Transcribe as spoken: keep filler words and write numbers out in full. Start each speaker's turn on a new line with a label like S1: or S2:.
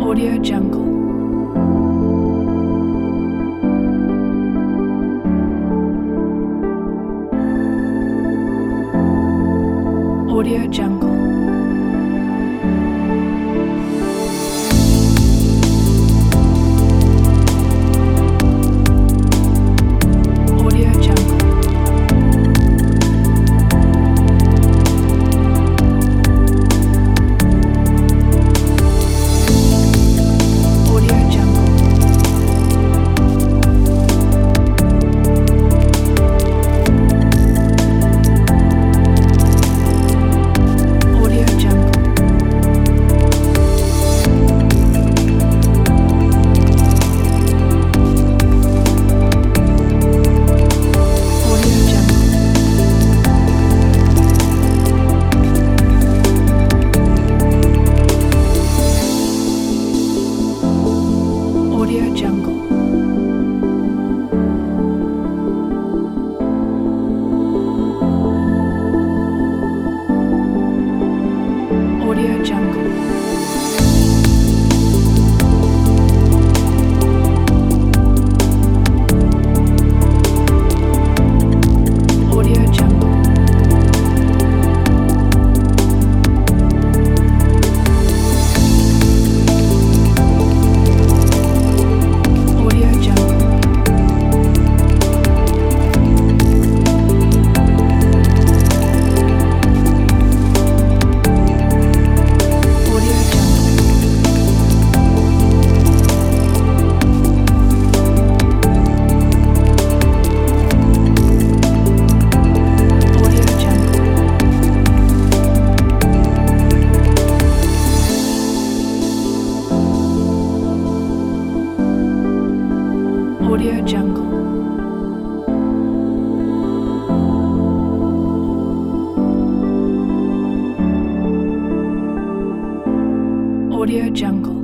S1: Audio Jungle. Audio Jungle. Audio Jungle. Audio Jungle. Audio Jungle. Audio Jungle. Audio Jungle. Audio Jungle. Audio Jungle. Audio Jungle. Audio Jungle. Audio Jungle. Audio Jungle. Audio Jungle.